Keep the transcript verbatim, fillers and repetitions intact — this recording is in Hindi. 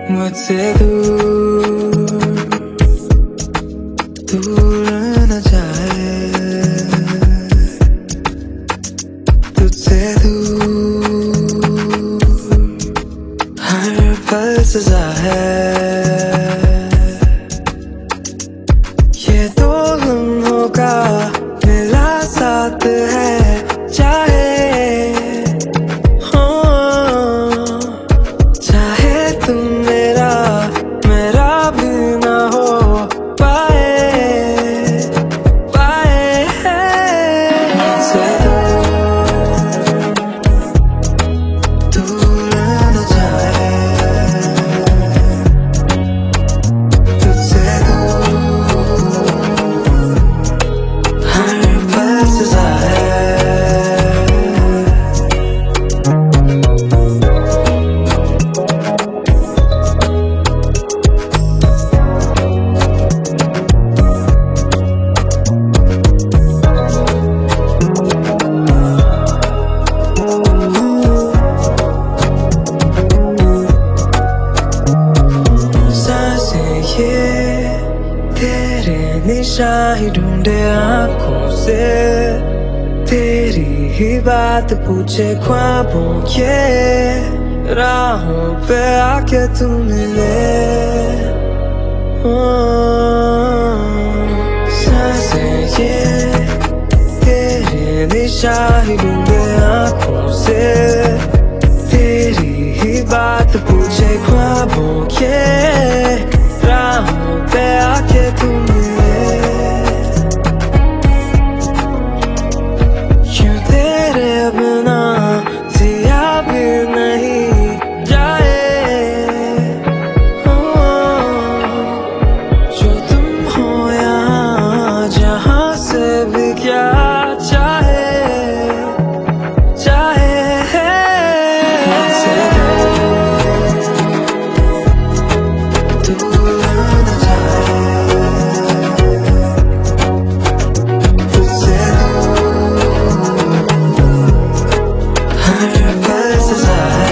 मुझसे दूर दूर न जाए, तुझसे दूर हर पल सजा है। ये दो लम्हों का मिला साथ है, चाहे हो चाहे तुम मेरा मेरा भी ना हो पाए पाए। मुझसे दूर दूर न जाए, तुझसे दूर हर पल सजा है। तेरे निशान ही ढूंढे आँखों से, तेरी ही बात पूछे ख्वाबों के, राहों पे आके तू मिले। ओ, सांसें ये तेरे निशान ही ढूंढे आँखों से, तेरी ही बात पूछे ख्वाबों के, राहों पे आके तू मिले। क्यों तेरे बिना जिया भी नहीं जाए, ओ, जो तुम हो यहाँ जहाँ से भी क्या चाहे चाहे। This is